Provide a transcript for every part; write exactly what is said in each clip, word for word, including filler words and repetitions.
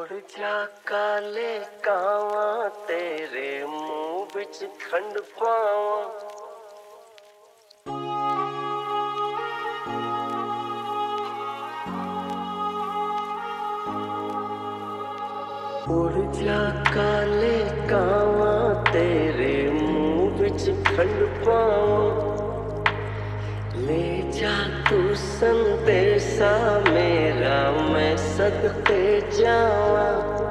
उड़ जा काले कावां तेरे मुंह बिच खंड पावां। उड़ जा काले कावां तेरे मुंह बिच खंड पावां। ले जा तू संदेशा मेरा मैं सदके जावां।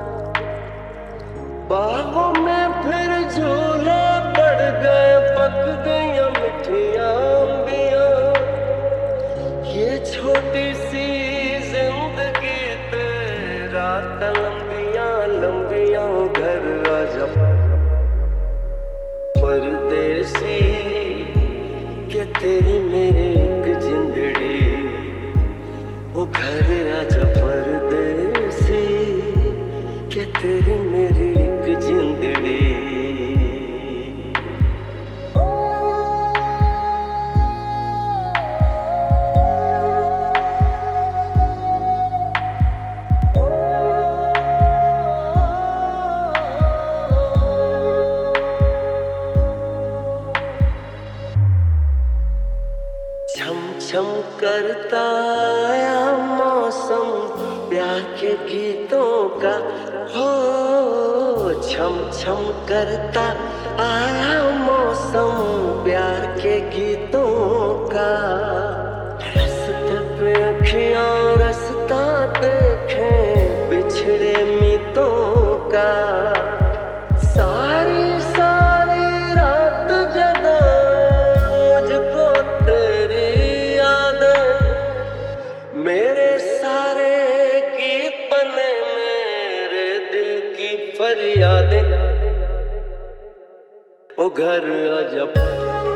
बाहों में फिर झूले पड़ गए पक गई मिठियां अंबियां। ये छोटी सी जिंदगी तेरा लंबियां लंबियां घर आजा परदेसी के तेरी मेरी एक जिंदड़ी। वो घर आजा परदेसी के तेरी मेरी एक जिंदड़ी। छम छम करता आया मौसम प्यार के गीतों का। हो छम छम करता आया मौसम प्यार के गीतों का। रास्ते पे अखियां रास्ता देखे बिछड़े मीतों का। सारी सारी रात जगा मुझको तेरी यादें। मेरे सारे गीत बने मेरे दिल की फरियादें। ओ घर आजा